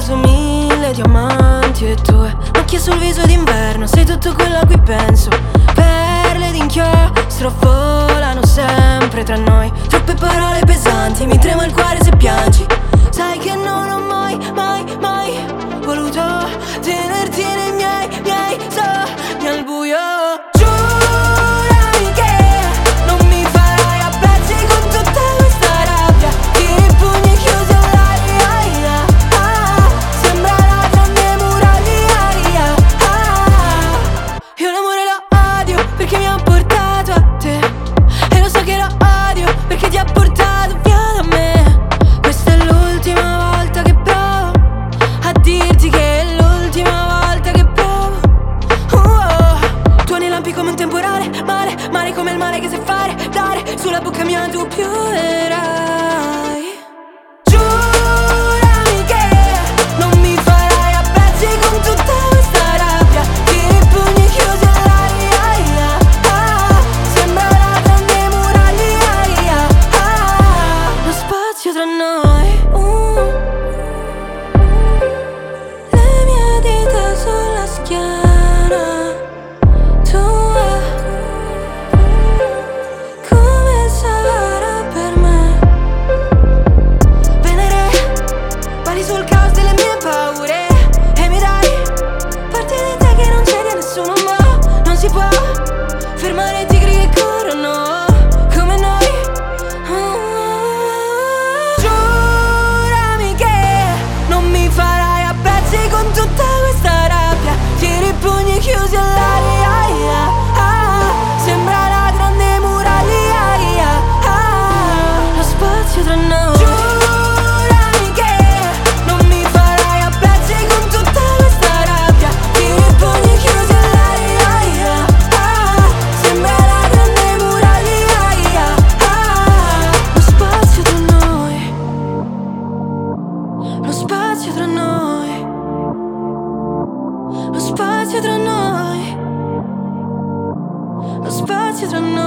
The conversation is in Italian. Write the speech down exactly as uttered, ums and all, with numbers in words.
su mille diamanti e tue macchie sul viso d'inverno. Sei tutto quello a cui penso. Perle d'inchiostro volano sempre tra noi. Troppe parole pesanti, mi trema il cuore se piangi. Sai che non ho mai, mai, mai voluto tenerti nei miei, miei sogni al buio. Giurami che non mi farai a pezzi con tutta questa rabbia. Tiri i pugni chiusi all'aria, ah, sembra la grande muraglia, ah. Io l'amore lo odio perché mi ha portato a te, e lo so che lo odio perché ti ha portato via da me. Questa è l'ultima volta che provo a dirti che è l'ultima volta che provo. uh, oh. Tuoni lampi come un temporale, male, male come il male che sai fare. Dare sulla bocca mia tu pioverai. Giurami che non mi farai a pezzi con tutta questa rabbia. Tiri i pugni chiusi all'aria, ah, sembra la grande muraglia, ah. Lo spazio tra noi, uh. le mie dita sulla schiena tua, come Sahara per me. Venere, pari sul caos delle mie paure, e mi dai parte di te che non cede a nessuno, ma non si può fermare i tigri che corrono come noi. Ah. Giurami che non mi farai a pezzi con tutta questa rabbia. Tiri i pugni chiusi all'aria, ah, sembra la grande muraglia, ah. Lo spazio tra noi. Giurami che non mi farai a pezzi con tutta questa rabbia. Tiri i pugni chiusi all'aria, ah, sembra la grande muraglia, ah. Lo spazio tra noi, lo spazio tra noi, lo spazio tra noi, lo spazio tra noi.